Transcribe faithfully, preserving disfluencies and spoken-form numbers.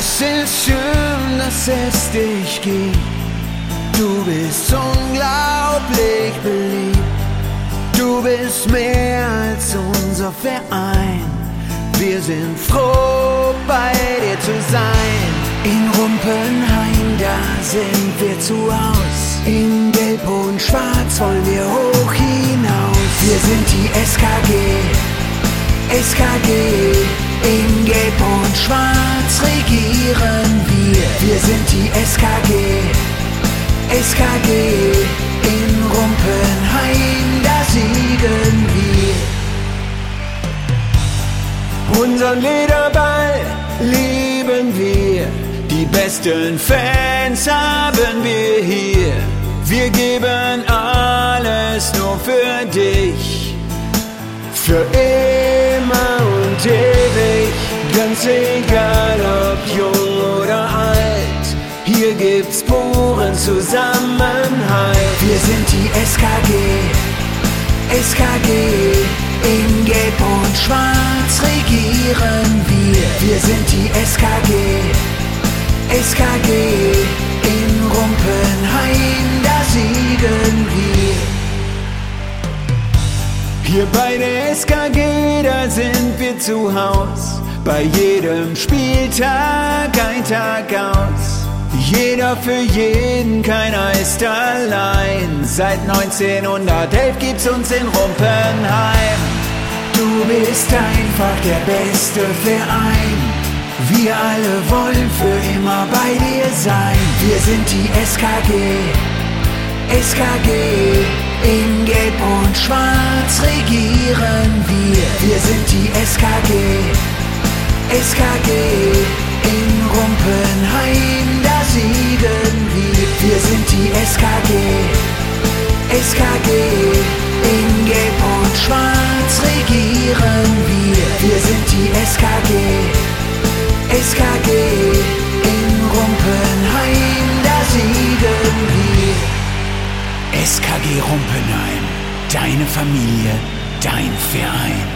Es ist schön, dass es dich gibt. Du bist unglaublich beliebt. Du bist mehr als unser Verein. Wir sind froh, bei dir zu sein. In Rumpenhain, da sind wir zu Haus. In Gelb und Schwarz wollen wir hoch hinaus. Wir sind die S K G, S K G. In Gelb und Schwarz regieren wir. Wir sind die S K G, S K G. In Rumpenhain, da siegen wir. Unseren Lederball lieben wir. Die besten Fans haben wir hier. Wir geben alles nur für dich. Für immer und ewig. Ganz egal ob jung oder alt. Hier gibt's puren Zusammenhalt. Wir sind die S K G, S K G. In Gelb und Schwarz regieren wir. Wir sind die S K G, S K G. In Rumpenhain, da siegen wir. Hier bei der S K G, da sind wir zu Haus. Bei jedem Spieltag ein Tag aus. Jeder für jeden, keiner ist allein. Seit neunzehnhundertelf gibt's uns in Rumpenhain. Du bist einfach der beste Verein. Wir alle wollen für immer bei dir sein. Wir sind die S K G, S K G. In Gelb und Schwarz regieren wir. Wir sind die S K G, S K G. In Rumpenhain, da siegen wir. Wir sind die S K G, S K G. In Gelb und Schwarz regieren wir. Wir sind die S K G, S K G. In Rumpenhain, da siegen wir. S K G Rumpenhain, deine Familie, dein Verein.